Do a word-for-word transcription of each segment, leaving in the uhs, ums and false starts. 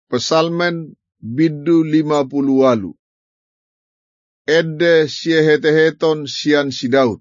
Pesalmen bidu lima puluh walu. Ede sieheteheton sian si Daud.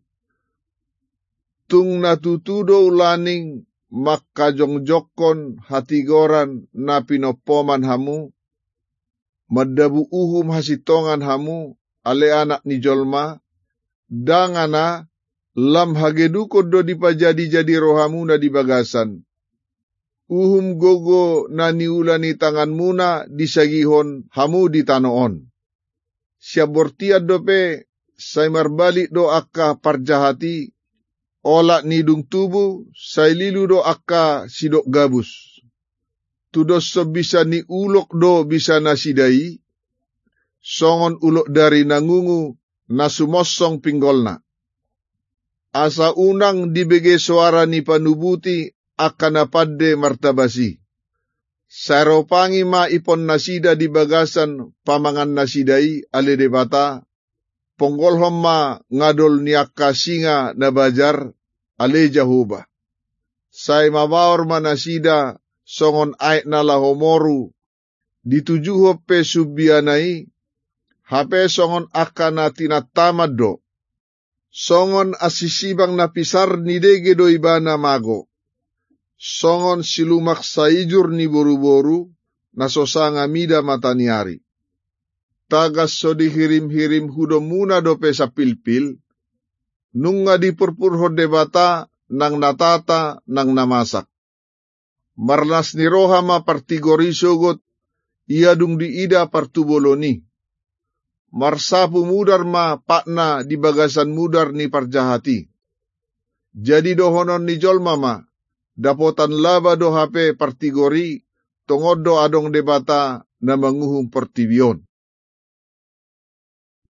Tung natutudo ulaning makkajongjokon hatigoran na pinopoman hamu, madabu uhum hasitongan hamu, ale anak ni jolma, dangana lam hagedukod do dipajadi-jadi rohamu na dibagasan. Uhum gogo na niulani tangan muna disagihon hamu ditanoon. Siap bortiad dope, say marbalik do akka parjahati, olak nidung tubuh, say lilu do akka sidok gabus. Tudos so bisa ni ulok do bisa nasidai, songon ulok dari nangungu na sumosong pinggolna. Asa unang dibege suara ni panubuti akan napadde martabasi. Saropangi ma ipon nasida di bagasan pamangan nasidai ale debata, ponggolhom ma ngadol niaka singa na bajar ale jahuba. Say mabaor manasida songon ait na lahomoru, ditujuho pe subianai, hape songon akana tinatamad do, songon asisibang napisar ni dege do ibana mago, songon silumak saijur ni boru-boru, nasosanga mida mataniari. Tagas so dihirim-hirim hudo muna dope sa pilpil, nunga dipurpurho debata nang natata nang namasak. Marlas ni rohama partigori sogot, iadung di ida partuboloni. Marsapu mudar ma pakna di bagasan mudar ni parjahati. Jadi dohonon ni jolmama, dapotan laba do hape partigori, tongodo adong debata na manguhung pertibion.